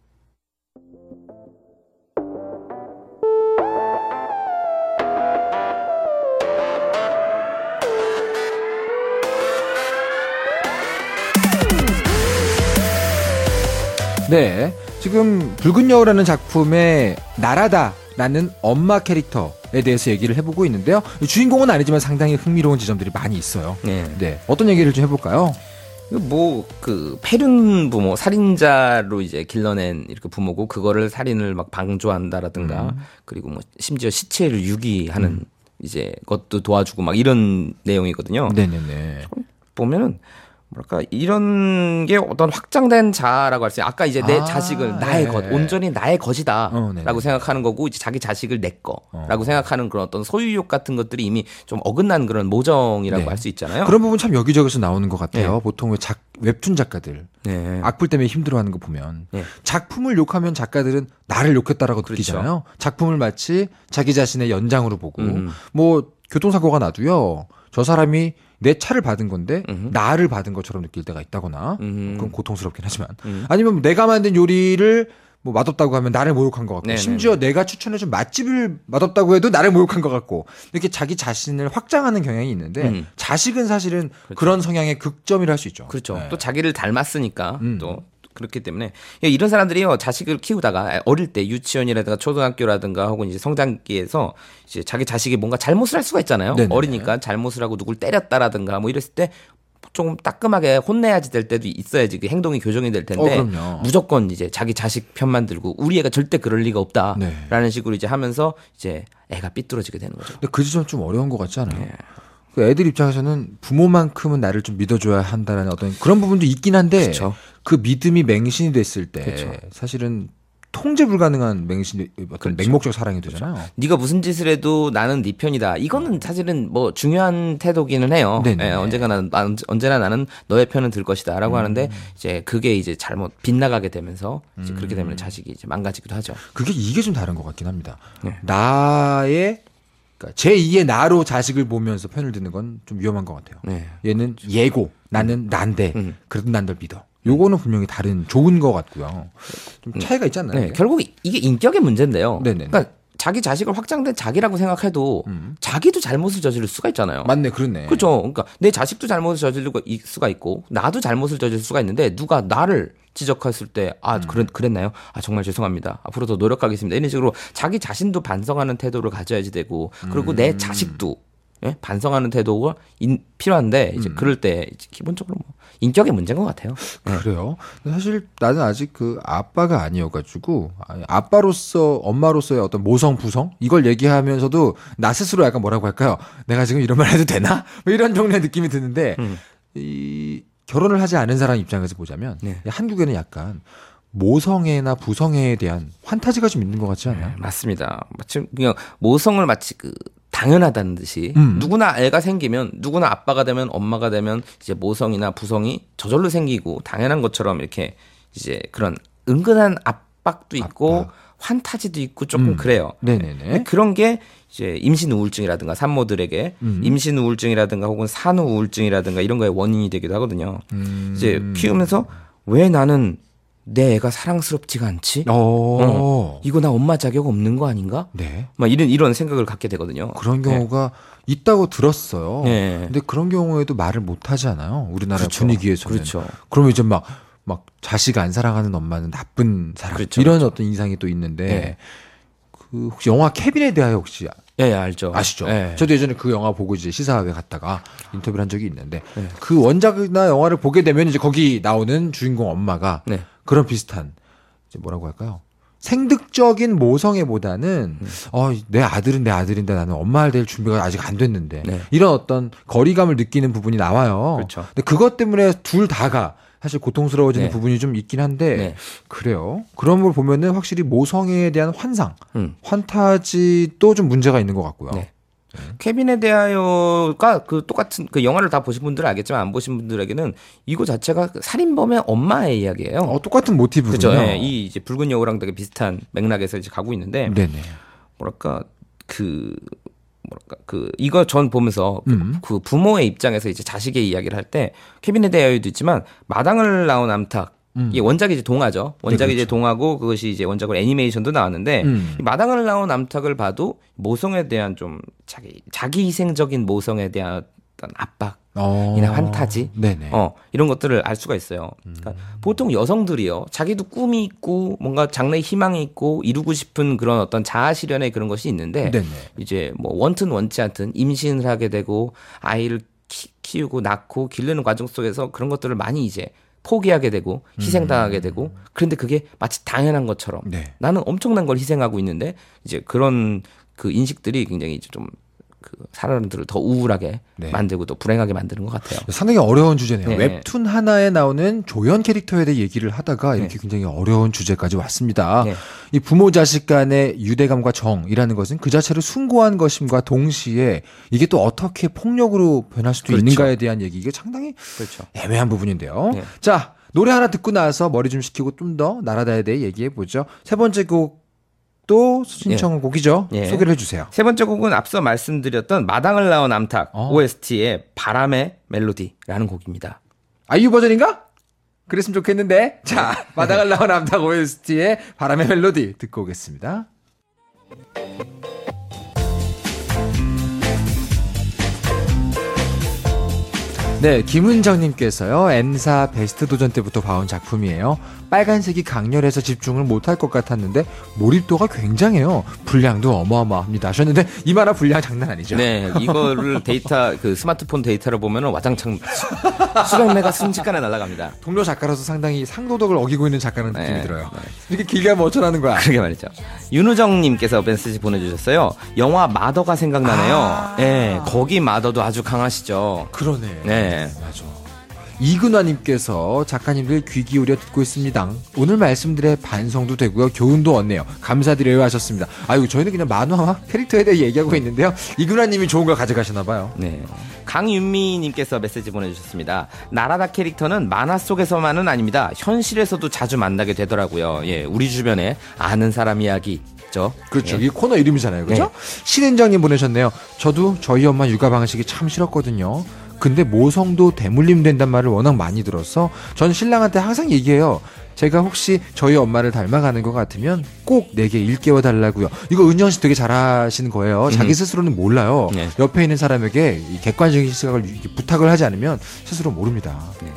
네, 지금 붉은 여우라는 작품의 나라다라는 엄마 캐릭터에 대해서 얘기를 해보고 있는데요. 주인공은 아니지만 상당히 흥미로운 지점들이 많이 있어요. 네. 네, 어떤 얘기를 좀 해볼까요? 뭐, 그, 폐륜 부모, 살인자로 이제 길러낸 이렇게 부모고, 그거를 살인을 막 방조한다라든가, 음. 그리고 뭐, 심지어 시체를 유기하는, 이제 것도 도와주고 막 이런 내용이거든요. 네네네. 보면은 뭐랄까 이런 게 어떤 확장된 자아라고 할 수 있어요. 아까 이제 내 아, 자식을 나의 네. 것, 온전히 나의 것이다라고 어, 네네. 생각하는 거고 이제 자기 자식을 내 거라고 어. 생각하는 그런 어떤 소유욕 같은 것들이 이미 좀 어긋난 그런 모정이라고 네. 할 수 있잖아요. 그런 부분 참 여기저기서 나오는 것 같아요. 네. 보통 왜 작, 웹툰 작가들 네. 악플 때문에 힘들어하는 거 보면 네. 작품을 욕하면 작가들은 나를 욕했다라고 그렇죠. 느끼잖아요. 작품을 마치 자기 자신의 연장으로 보고 음. 뭐 교통사고가 나도요. 저 사람이 내 차를 받은 건데 음흠. 나를 받은 것처럼 느낄 때가 있다거나 음흠. 그건 고통스럽긴 하지만 음. 아니면 내가 만든 요리를 뭐 맛없다고 하면 나를 모욕한 것 같고 네네네. 심지어 내가 추천해준 맛집을 맛없다고 해도 나를 모욕한 것 같고 이렇게 자기 자신을 확장하는 경향이 있는데 음. 자식은 사실은 그렇죠. 그런 성향의 극점이라 할 수 있죠. 그렇죠. 네. 또 자기를 닮았으니까 음. 또 그렇기 때문에 이런 사람들이요 자식을 키우다가 어릴 때 유치원이라든가 초등학교라든가 혹은 이제 성장기에서 이제 자기 자식이 뭔가 잘못을 할 수가 있잖아요. 네네. 어리니까 잘못을 하고 누굴 때렸다라든가 뭐 이랬을 때 좀 따끔하게 혼내야지 될 때도 있어야지 그 행동이 교정이 될 텐데 어, 그럼요. 무조건 이제 자기 자식 편만 들고 우리 애가 절대 그럴 리가 없다라는 네. 식으로 이제 하면서 이제 애가 삐뚤어지게 되는 거죠. 근데 그 지점 좀 어려운 것 같지 않아요? 네. 그 애들 입장에서는 부모만큼은 나를 좀 믿어줘야 한다는 어떤 그런 부분도 있긴 한데 그쵸. 그 믿음이 맹신이 됐을 때 그쵸. 사실은 통제 불가능한 맹신 어떤 그렇죠. 맹목적 사랑이 되잖아요. 네가 무슨 짓을 해도 나는 네 편이다. 이거는 사실은 뭐 중요한 태도기는 해요. 네네. 예, 언제가 나는 난- 언제나 나는 너의 편은 들 것이다라고 하는데 이제 그게 이제 잘못 빗나가게 되면서 이제 그렇게 되면 자식이 이제 망가지기도 하죠. 그게 이게 좀 다른 것 같긴 합니다. 네. 나의 그러니까 제이의 나로 자식을 보면서 편을 드는 건 좀 위험한 것 같아요. 네. 얘는 얘고 나는 난데 음. 그래도 난 널 믿어. 요거는 분명히 다른 좋은 것 같고요. 좀 차이가 있지 않나요? 네, 이게? 결국 이게 인격의 문제인데요. 네네. 그러니까 자기 자식을 확장된 자기라고 생각해도 음. 자기도 잘못을 저지를 수가 있잖아요. 맞네, 그렇네. 그렇죠. 그러니까 내 자식도 잘못을 저질 수가 있고 나도 잘못을 저질 수가 있는데 누가 나를 지적했을 때 아 그랬, 그랬나요? 아 정말 죄송합니다. 앞으로 더 노력하겠습니다. 이런 식으로 자기 자신도 반성하는 태도를 가져야지 되고 그리고 내 자식도 예? 반성하는 태도가 인, 필요한데 이제 그럴 때 이제 기본적으로 뭐 인격의 문제인 것 같아요. 네. 그래요. 근데 사실 나는 아직 그 아빠가 아니어가지고 아니, 아빠로서 엄마로서의 어떤 모성 부성 이걸 얘기하면서도 나 스스로 약간 뭐라고 할까요? 내가 지금 이런 말 해도 되나? 뭐 이런 종류의 느낌이 드는데 음. 이 결혼을 하지 않은 사람 입장에서 보자면 네. 한국에는 약간 모성애나 부성애에 대한 환타지가 좀 있는 것 같지 않아요? 네, 맞습니다. 마치 그냥 모성을 마치 그 당연하다는 듯이 음. 누구나 애가 생기면 누구나 아빠가 되면 엄마가 되면 이제 모성이나 부성이 저절로 생기고 당연한 것처럼 이렇게 이제 그런 은근한 압박도 있고 압박. 환타지도 있고 조금 음. 그래요. 네네네. 근데 그런 게 이제 임신 우울증이라든가 산모들에게 음. 임신 우울증이라든가 혹은 산후 우울증이라든가 이런 거에 원인이 되기도 하거든요. 음. 이제 키우면서 왜 나는 내 애가 사랑스럽지가 않지? 어. 어. 이거 나 엄마 자격 없는 거 아닌가? 네. 막 이런 이런 생각을 갖게 되거든요. 그런 경우가 있다고 들었어요. 네. 근데 그런 경우에도 말을 못 하지 않아요. 우리나라 그렇죠. 분위기에서는. 그렇죠. 그러면 이제 막, 막 자식 안 사랑하는 엄마는 나쁜 사람. 그렇죠, 이런 그렇죠. 어떤 인상이 또 있는데 네. 그 혹시 영화 케빈에 대하여 혹시 예, 예, 알죠. 아시죠? 예. 저도 예전에 그 영화 보고 이제 시사회 갔다가 인터뷰를 한 적이 있는데 네. 그 원작이나 영화를 보게 되면 이제 거기 나오는 주인공 엄마가 네. 그런 비슷한 이제 뭐라고 할까요? 생득적인 모성애보다는 음. 어, 내 아들은 내 아들인데 나는 엄마를 될 준비가 아직 안 됐는데 네. 이런 어떤 거리감을 느끼는 부분이 나와요. 그렇죠. 근데 그것 때문에 둘 다가 사실 고통스러워지는 네. 부분이 좀 있긴 한데 네. 그래요. 그런 걸 보면은 확실히 모성애에 대한 환상, 음. 환타지도 좀 문제가 있는 것 같고요. 네. 케빈에 대하여가 그 똑같은 그 영화를 다 보신 분들은 알겠지만 안 보신 분들에게는 이거 자체가 그 살인범의 엄마의 이야기예요. 어, 똑같은 모티브군요. 그죠? 예, 이 이제 붉은 여우랑 되게 비슷한 맥락에서 이제 가고 있는데 네네. 뭐랄까 그 뭐랄까 그 이거 전 보면서 그- 음. 그 부모의 입장에서 이제 자식의 이야기를 할 때 케빈에 대하여도 있지만 마당을 나온 암탉 음. 이게 원작이 이제 동화죠. 원작이 네, 이제 동화고 그것이 이제 원작으로 애니메이션도 나왔는데 음. 이 마당을 나온 암탉을 봐도 모성에 대한 좀 자기 자기 희생적인 모성에 대한 어떤 압박 어. 이나 환타지? 네네. 어, 이런 것들을 알 수가 있어요. 그러니까 보통 여성들이요. 자기도 꿈이 있고 뭔가 장래에 희망이 있고 이루고 싶은 그런 어떤 자아 실현의 그런 것이 있는데 네네. 이제 뭐 원튼 원치 않든 임신을 하게 되고 아이를 키, 키우고 낳고 기르는 과정 속에서 그런 것들을 많이 이제 포기하게 되고 희생당하게 되고 그런데 그게 마치 당연한 것처럼 네. 나는 엄청난 걸 희생하고 있는데 이제 그런 그 인식들이 굉장히 이제 좀 그 사람들을 더 우울하게 네. 만들고 또 불행하게 만드는 것 같아요. 상당히 어려운 주제네요. 네. 웹툰 하나에 나오는 조연 캐릭터에 대해 얘기를 하다가 이렇게 네. 굉장히 어려운 주제까지 왔습니다. 네. 이 부모 자식 간의 유대감과 정이라는 것은 그 자체로 숭고한 것임과 동시에 이게 또 어떻게 폭력으로 변할 수도 그렇죠. 있는가에 대한 얘기, 이게 상당히 그렇죠. 애매한 부분인데요. 네. 자, 노래 하나 듣고 나서 머리 좀 식히고 좀 더 나라다에 대해 얘기해 보죠. 세 번째 곡도 신청곡이죠. 예. 소개를 해주세요. 세 번째 곡은 앞서 말씀드렸던 마당을 나온 암탉 어. 오에스티의 바람의 멜로디라는 곡입니다. 아이유 버전인가? 그랬으면 좋겠는데. 자, 마당을 나온 암탉 오에스티의 바람의 멜로디 듣고 오겠습니다. 네, 김은정님께서요. N사 베스트 도전 때부터 봐온 작품이에요. 빨간색이 강렬해서 집중을 못할 것 같았는데 몰입도가 굉장해요. 분량도 어마어마합니다 하셨는데 이만한 분량 장난 아니죠? 네, 이거를 데이터 그 스마트폰 데이터로 보면 와장창 수백 메가 순식간에 날아갑니다. 동료 작가로서 상당히 상도덕을 어기고 있는 작가는 느낌이 네, 들어요. 네. 이렇게 길게 하면 어쩌라는 거야? 그러게 말이죠. 윤우정님께서 메시지 보내주셨어요. 영화 마더가 생각나네요. 아. 네, 거기 마더도 아주 강하시죠. 그러네. 네. 맞아. 이근화님께서 작가님들 귀 기울여 듣고 있습니다. 오늘 말씀들의 반성도 되고요. 교훈도 얻네요. 감사드려요 하셨습니다. 아유, 저희는 그냥 만화와 캐릭터에 대해 얘기하고 있는데요. 이근화님이 좋은 걸 가져가시나 봐요. 네. 강윤미님께서 메시지 보내주셨습니다. 나라다 캐릭터는 만화 속에서만은 아닙니다. 현실에서도 자주 만나게 되더라고요. 예, 우리 주변에 아는 사람 이야기죠. 그렇죠. 예. 이 코너 이름이잖아요. 그렇죠? 네. 신은정님 보내셨네요. 저도 저희 엄마 육아 방식이 참 싫었거든요. 근데 모성도 대물림 된단 말을 워낙 많이 들어서 전 신랑한테 항상 얘기해요. 제가 혹시 저희 엄마를 닮아가는 것 같으면 꼭 내게 일깨워 달라고요. 이거 은영 씨 되게 잘하시는 거예요. 자기 스스로는 몰라요. 네. 옆에 있는 사람에게 이 객관적인 시각을 부탁을 하지 않으면 스스로 모릅니다. 네.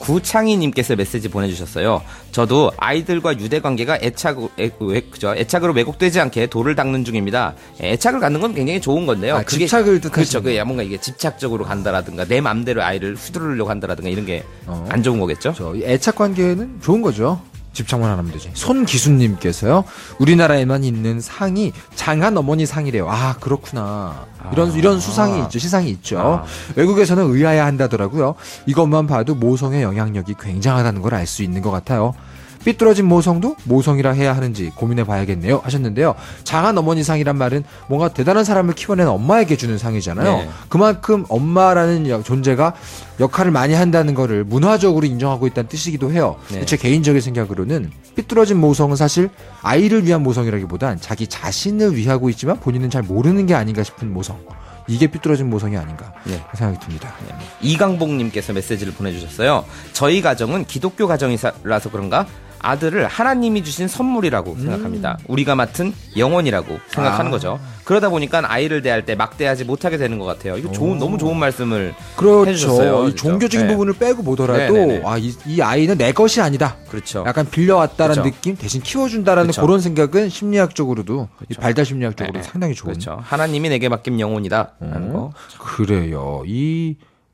구창희님께서 메시지 보내주셨어요. 저도 아이들과 유대 관계가 애착, 애, 왜, 그죠? 애착으로 왜곡되지 않게 돌을 닦는 중입니다. 애착을 갖는 건 굉장히 좋은 건데요. 아, 그게, 집착을 뜻하시는 그렇죠. 그게 뭔가 이게 집착적으로 간다라든가 내 맘대로 아이를 휘두르려고 한다라든가 이런 게 안 어. 좋은 거겠죠? 저 애착 관계는 좋은 거죠. 집착만 안 하면 되지. 손기수님께서요. 우리나라에만 있는 상이 장한 어머니 상이래요. 아, 그렇구나. 이런 아. 이런 수상이 있죠. 시상이 있죠. 아. 외국에서는 의아야 한다더라고요. 이것만 봐도 모성의 영향력이 굉장하다는 걸 알 수 있는 것 같아요. 삐뚤어진 모성도 모성이라 해야 하는지 고민해 봐야겠네요 하셨는데요. 장한 어머니 상이란 말은 뭔가 대단한 사람을 키워낸 엄마에게 주는 상이잖아요. 네. 그만큼 엄마라는 존재가 역할을 많이 한다는 거를 문화적으로 인정하고 있다는 뜻이기도 해요. 네. 제 개인적인 생각으로는 삐뚤어진 모성은 사실 아이를 위한 모성이라기보단 자기 자신을 위하고 있지만 본인은 잘 모르는 게 아닌가 싶은 모성. 이게 삐뚤어진 모성이 아닌가 네. 생각이 듭니다. 네. 이강복님께서 메시지를 보내주셨어요. 저희 가정은 기독교 가정이라서 그런가 아들을 하나님이 주신 선물이라고 음. 생각합니다. 우리가 맡은 영혼이라고 생각하는 아. 거죠. 그러다 보니까 아이를 대할 때 막대하지 못하게 되는 것 같아요. 이거 좋은, 너무 좋은 말씀을 그렇죠. 해주셨어요. 이 종교적인 네. 부분을 빼고 보더라도 네네네. 아, 이, 이 아이는 내 것이 아니다. 그렇죠. 약간 빌려왔다라는 그렇죠. 느낌, 대신 키워준다라는 그렇죠. 그런 생각은 심리학적으로도 이 그렇죠. 발달 심리학적으로 네. 상당히 좋은. 그렇죠. 하나님이 내게 맡긴 영혼이다라는 어? 거. 그래요. 이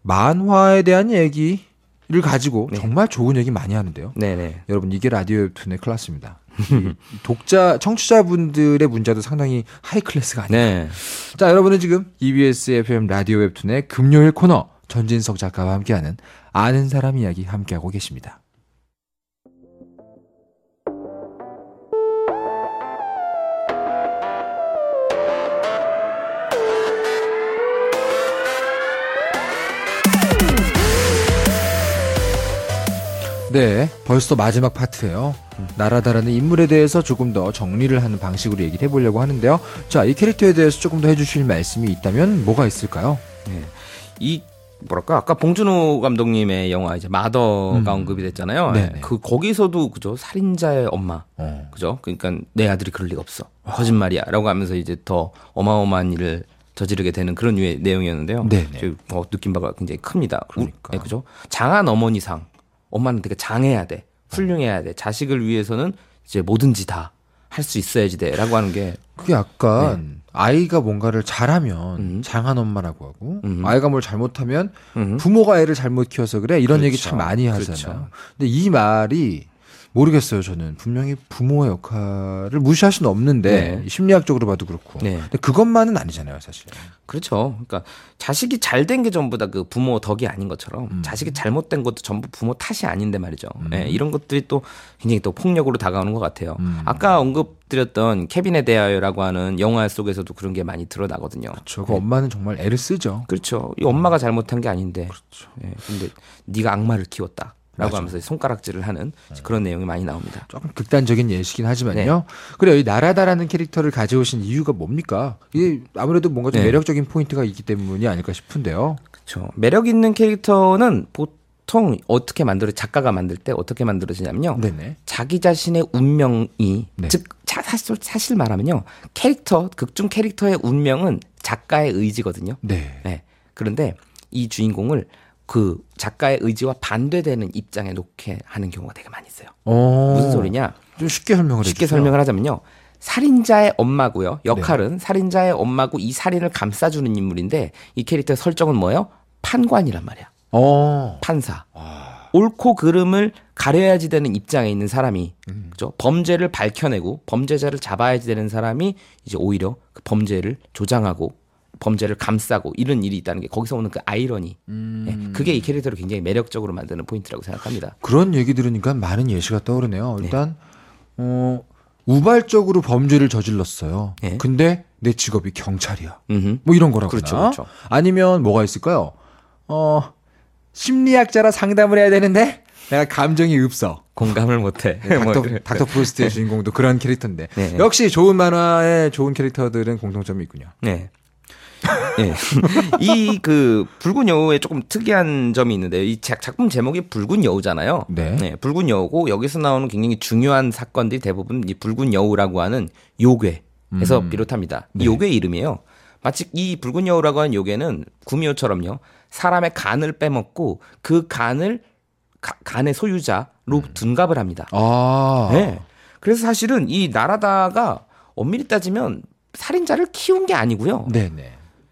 만화에 대한 얘기를 가지고 네. 정말 좋은 얘기 많이 하는데요. 네네. 여러분 이게 라디오 웹툰의 클래스입니다. 이 독자, 청취자분들의 문자도 상당히 하이 클래스가 아니에요. 네. 자, 여러분은 지금 이비에스 에프엠 라디오 웹툰의 금요일 코너 전진석 작가와 함께하는 아는 사람 이야기 함께하고 계십니다. 네, 벌써 마지막 파트예요. 나라다라는 인물에 대해서 조금 더 정리를 하는 방식으로 얘기를 해보려고 하는데요. 자, 이 캐릭터에 대해서 조금 더 해주실 말씀이 있다면 뭐가 있을까요? 네. 이 뭐랄까 아까 봉준호 감독님의 영화 이제 마더가 음. 언급이 됐잖아요. 네네. 그 거기서도 그죠 살인자의 엄마, 어. 그죠? 그러니까 내 아들이 그럴 리가 없어, 거짓말이야라고 하면서 이제 더 어마어마한 일을 저지르게 되는 그런 류의 내용이었는데요. 네네. 저, 어, 느낀 바가 굉장히 큽니다. 그러니까. 네, 그죠? 장한 어머니상, 엄마는 되게 장해야 돼, 훌륭해야 돼, 자식을 위해서는 이제 뭐든지 다 할 수 있어야지 돼라고 하는 게 그게 약간 아이가 뭔가를 잘하면 음. 장한 엄마라고 하고 음. 아이가 뭘 잘못하면 음. 부모가 애를 잘못 키워서 그래 이런 그렇죠. 얘기 참 많이 하잖아요. 그렇죠. 근데 이 말이 모르겠어요. 저는 분명히 부모의 역할을 무시할 수는 없는데 네. 심리학적으로 봐도 그렇고. 네. 근데 그것만은 아니잖아요, 사실. 그렇죠. 그러니까 자식이 잘된 게 전부 다 그 부모 덕이 아닌 것처럼 음. 자식이 잘못된 것도 전부 부모 탓이 아닌데 말이죠. 음. 네, 이런 것들이 또 굉장히 또 폭력으로 다가오는 것 같아요. 음. 아까 언급드렸던 케빈에 대하여라고 하는 영화 속에서도 그런 게 많이 드러나거든요. 그렇죠. 그 엄마는 정말 애를 쓰죠. 그렇죠. 이 엄마가 잘못한 게 아닌데. 그렇죠. 예, 근데 네가 악마를 키웠다. 라고 맞아. 하면서 손가락질을 하는 그런 내용이 많이 나옵니다. 조금 극단적인 예시긴 하지만요. 네. 그래요. 이 나라다라는 캐릭터를 가져오신 이유가 뭡니까? 이게 아무래도 뭔가 좀 네. 매력적인 포인트가 있기 때문이 아닐까 싶은데요. 그렇죠. 매력 있는 캐릭터는 보통 어떻게 만들어 작가가 만들 때 어떻게 만들어지냐면요. 네네. 자기 자신의 운명이 네. 즉 자, 사실, 사실 말하면요. 캐릭터 극중 캐릭터의 운명은 작가의 의지거든요. 네. 네. 그런데 이 주인공을 그 작가의 의지와 반대되는 입장에 놓게 하는 경우가 되게 많이 있어요. 어... 무슨 소리냐? 좀 쉽게 설명을 해주세요. 쉽게 설명을 하자면요. 살인자의 엄마고요. 역할은 네. 살인자의 엄마고 이 살인을 감싸주는 인물인데 이 캐릭터의 설정은 뭐예요? 판관이란 말이야. 어... 판사. 아... 옳고 그름을 가려야지 되는 입장에 있는 사람이 음. 그죠? 범죄를 밝혀내고 범죄자를 잡아야지 되는 사람이 이제 오히려 그 범죄를 조장하고 범죄를 감싸고 이런 일이 있다는 게 거기서 오는 그 아이러니. 음... 네, 그게 이 캐릭터를 굉장히 매력적으로 만드는 포인트라고 생각합니다. 그런 얘기 들으니까 많은 예시가 떠오르네요. 네. 일단 어, 우발적으로 범죄를 저질렀어요. 네. 근데 내 직업이 경찰이야. 음흠. 뭐 이런 거라거나. 그렇죠, 그렇죠. 아니면 뭐가 있을까요? 어, 심리학자라 상담을 해야 되는데 내가 감정이 없어. 공감을 못해. 닥터, 뭐 닥터 프로스트의 주인공도 그런 캐릭터인데. 네. 역시 좋은 만화의 좋은 캐릭터들은 공통점이 있군요. 네. 네. 이 그 붉은 여우에 조금 특이한 점이 있는데 이 작, 작품 제목이 붉은 여우잖아요. 네. 붉은 여우고 여기서 나오는 굉장히 중요한 사건들이 대부분 이 붉은 여우라고 하는 요괴에서 음. 비롯합니다. 이 네. 요괴 이름이에요. 마치 이 붉은 여우라고 하는 요괴는 구미호처럼요. 사람의 간을 빼먹고 그 간을 가, 간의 소유자로 음. 둔갑을 합니다. 아. 네. 그래서 사실은 이 나라다가 엄밀히 따지면 살인자를 키운 게 아니고요. 네네.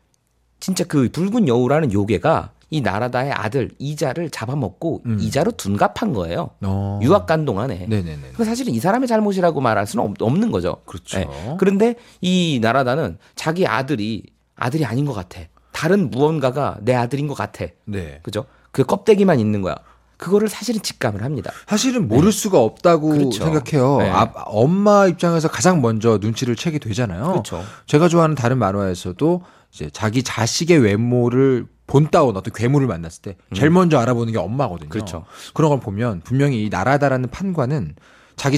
진짜 그 붉은 여우라는 요괴가 이 나라다의 아들 이자를 잡아먹고 음. 이자로 둔갑한 거예요. 어. 유학간 동안에. 네네네. 그 사실은 이 사람의 잘못이라고 말할 수는 없, 없는 거죠. 그렇죠. 네. 그런데 이 나라다는 자기 아들이 아들이 아닌 것 같아. 다른 무언가가 내 아들인 것 같아. 네. 그죠? 그 껍데기만 있는 거야. 그거를 사실은 직감을 합니다. 사실은 모를 수가 없다고 그렇죠. 생각해요. 네. 아, 엄마 입장에서 가장 먼저 눈치를 채게 되잖아요. 그렇죠. 제가 좋아하는 다른 만화에서도 이제 자기 자식의 외모를 본따온 어떤 괴물을 만났을 때 제일 먼저 알아보는 게 엄마거든요. 그렇죠. 그런 걸 보면 분명히 이 나라다라는 판관은 자기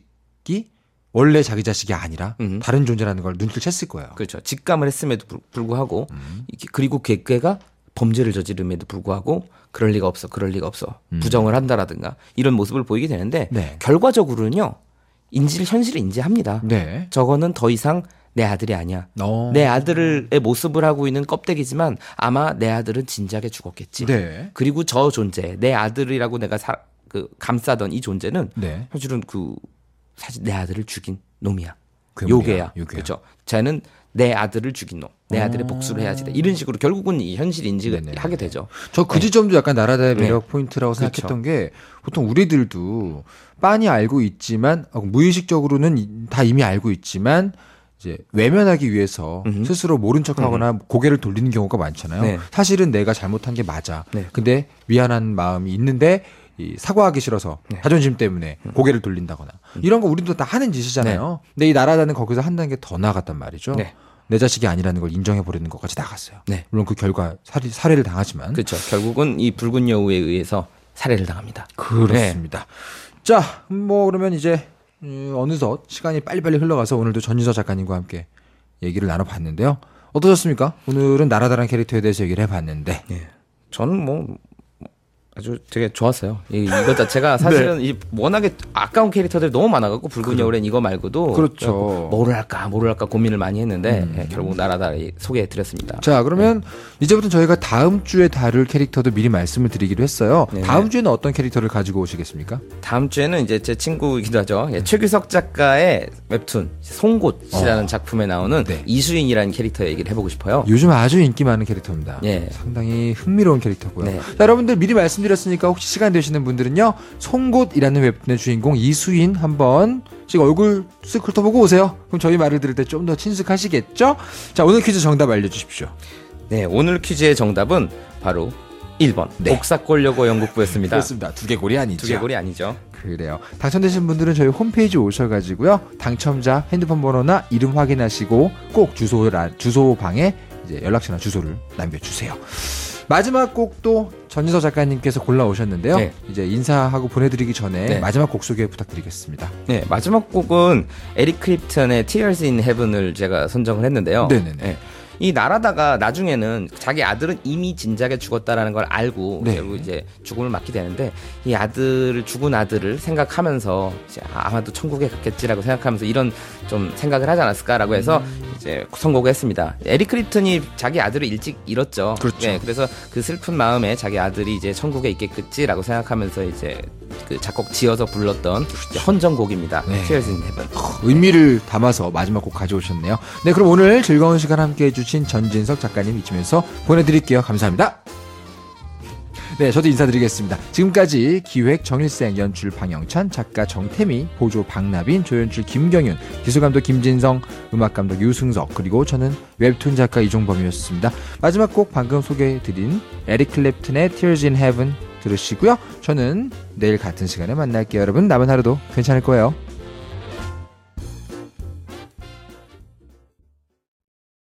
자식이 원래 자기 자식이 아니라 음. 다른 존재라는 걸 눈치를 챘을 거예요. 그렇죠. 직감을 했음에도 불- 불구하고 음. 이게- 그리고 걔- 걔가 범죄를 저지름에도 불구하고 그럴 리가 없어, 그럴 리가 없어 음. 부정을 한다라든가 이런 모습을 보이게 되는데 네. 결과적으로는요 인지를 현실을 인지합니다. 네. 저거는 더 이상 내 아들이 아니야. 어. 내 아들의 모습을 하고 있는 껍데기지만 아마 내 아들은 진작에 죽었겠지. 네. 그리고 저 존재, 내 아들이라고 내가 사, 그 감싸던 이 존재는 네. 사실은 그 사실 내 아들을 죽인 놈이야. 괴물이야, 요괴야. 요괴야. 그렇죠. 쟤는 내 아들을 죽인 놈. 내 아들의 복수를 해야지 돼. 이런 식으로 결국은 이 현실 인지를 네네. 하게 되죠. 저 그 지점도 약간 나라다의 매력 네. 포인트라고 그렇죠. 생각했던 게 보통 우리들도 빤히 알고 있지만 어, 무의식적으로는 이- 다 이미 알고 있지만 이제 외면하기 위해서 음흠. 스스로 모른 척하거나 고개를 돌리는 경우가 많잖아요. 네. 사실은 내가 잘못한 게 맞아. 네. 근데 미안한 마음이 있는데 이 사과하기 싫어서 네. 자존심 때문에 고개를 돌린다거나 이런 거 우리도 다 하는 짓이잖아요. 근데 이 나라다는 거기서 한 단계 더 나아갔단 말이죠. 네. 내 자식이 아니라는 걸 인정해 버리는 것까지 나갔어요. 네. 물론 그 결과 살해, 살해를 당하지만 그렇죠. 결국은 이 붉은 여우에 의해서 살해를 당합니다. 그렇습니다. 자, 뭐 그러면 이제 음, 어느덧 시간이 빨리빨리 흘러가서 오늘도 전유서 작가님과 함께 얘기를 나눠봤는데요. 어떠셨습니까? 오늘은 나라다란 캐릭터에 대해서 얘기를 해봤는데. 예. 저는 뭐 아주 되게 좋았어요. 이, 이거 자체가 사실은 이 워낙에 아까운 캐릭터들이 너무 많아갖고 붉은 여울엔 이거 말고도 그렇죠. 뭐를 할까 뭐를 할까 고민을 많이 했는데 음. 예, 결국 나라다 소개해드렸습니다. 자, 그러면 이제부터 저희가 다음 주에 다룰 캐릭터도 미리 말씀을 드리기로 했어요. 네. 다음 주에는 어떤 캐릭터를 가지고 오시겠습니까? 다음 주에는 이제 제 친구이기도 하죠. 예, 최규석 작가의 웹툰 송곳이라는 어. 작품에 나오는 네. 이수인이라는 캐릭터 얘기를 해보고 싶어요. 요즘 아주 인기 많은 캐릭터입니다. 예. 상당히 흥미로운 캐릭터고요. 네. 자, 여러분들 미리 말씀 말씀드렸으니까 혹시 시간 되시는 분들은요, 송곳이라는 웹툰의 주인공 이수인 한번 지금 얼굴 쓱 훑어보고 오세요. 그럼 저희 말을 들을 때 좀 더 친숙하시겠죠? 자, 오늘 퀴즈 정답 알려주십시오. 네, 오늘 퀴즈의 정답은 바로 일 번 네. 옥사골여고 연극부였습니다. 그렇습니다. 두개골이 아니죠. 두개골이 아니죠. 그래요. 당첨되신 분들은 저희 홈페이지 오셔가지고요, 당첨자 핸드폰 번호나 이름 확인하시고 꼭 주소라, 주소방에 이제 연락처나 주소를 남겨주세요. 마지막 곡도 전진서 작가님께서 골라오셨는데요. 네. 이제 인사하고 보내드리기 전에 네. 마지막 곡 소개 부탁드리겠습니다. 네, 마지막 곡은 에릭 크립턴의 Tears in Heaven을 제가 선정을 했는데요. 네네네. 네. 이 나라다가 나중에는 자기 아들은 이미 진작에 죽었다라는 걸 알고 네. 결국 이제 죽음을 맞게 되는데, 이 아들을 죽은 아들을 생각하면서 이제 아마도 천국에 갔겠지라고 생각하면서 이런 좀 생각을 하지 않았을까라고 해서 음. 이제 선곡을 했습니다. 에릭 크립턴이 자기 아들을 일찍 잃었죠. 그렇죠. 네, 그래서 그 슬픈 마음에 자기 아들이 이제 천국에 있겠겠지라고 생각하면서 이제 그 작곡 지어서 불렀던 이제 헌정곡입니다. 네. Tears in Heaven. 의미를 담아서 마지막 곡 가져오셨네요. 네, 그럼 오늘 즐거운 시간 함께 해주신 전진석 작가님 이쯤에서 보내드릴게요. 감사합니다. 네, 저도 인사드리겠습니다. 지금까지 기획 정일생, 연출 방영찬, 작가 정태미, 보조 박나빈, 조연출 김경윤, 기술감독 김진성, 음악감독 유승석, 그리고 저는 웹툰 작가 이종범이었습니다. 마지막 곡 방금 소개해드린 에릭 클랩튼의 Tears in Heaven 들으시고요. 저는 내일 같은 시간에 만날게요. 여러분, 남은 하루도 괜찮을 거예요.